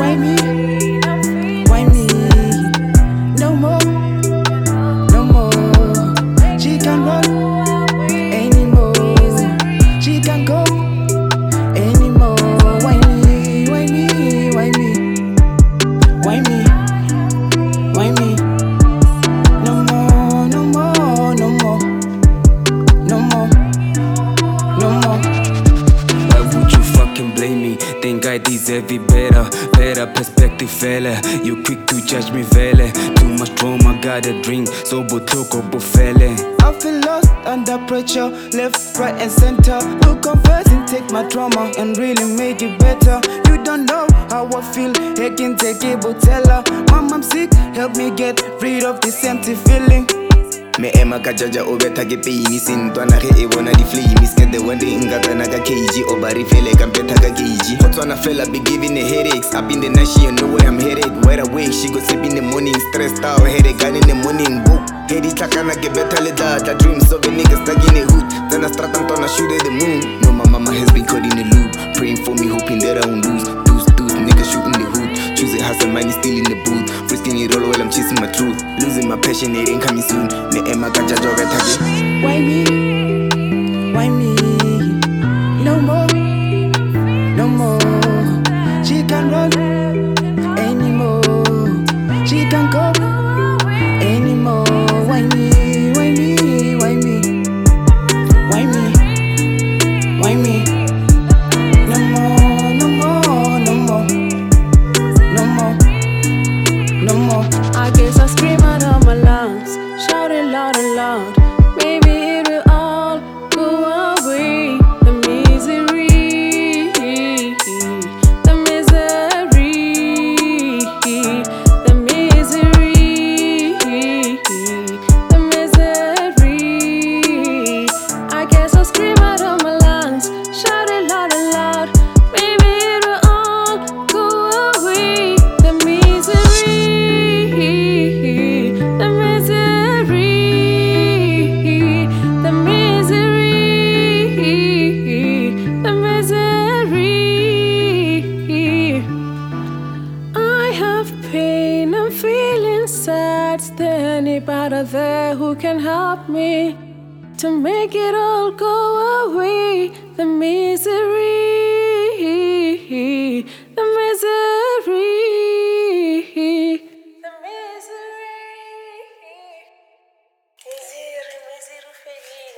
Why me? Why me? No more, no more. She can't run anymore. She can't go anymore. Why me? Why me? Why me? Why me? Why me? No more, no more, no more, no more, no more. Why would you fucking blame me? Think I deserve it better. Better perspective, fella. You quick to judge me, fella. Too much trauma, gotta drink. So botoko, fella. I feel lost under pressure, left, right, and center. To confess and take my trauma and really make it better. You don't know how I feel, I can take it, but tell her, Mom, I'm sick, help me get rid of this empty feeling. Me ema ka jaja o beta ke peini sintwana ge e bona di flame ske the one day nga tsena ka kg o ba re fele ka beta ka kg go tswana fela be giving the headaches up in the night she know where I'm headed where away she go sleep in the morning stressed out headache gun in the morning book head it takana ke beta le data dreams of a nigga stuck in the hood then I start to shoot at the moon no my mama has been caught in the loop praying for me hoping that I won't lose nigga shooting the hood choosing hustle money still in the booth risking it all while I'm chasing my truth losing my passion it ain't coming soon. Why me? Why me? No more, no more. She can't run anymore. She can't go anymore. Why me? Why me? Why me? Why me? Why me? No more, no more, no more, no more, no more. I guess I scream out of my lungs, shout it loud and loud. Maybe it will all go away. The misery, the misery, the misery, the misery. I guess I'll scream out of my lungs, shout it loud and loud. Maybe it will all go away. The misery. The misery, the misery, the misery. I have pain, I'm feeling sad. Is there anybody there who can help me to make it all go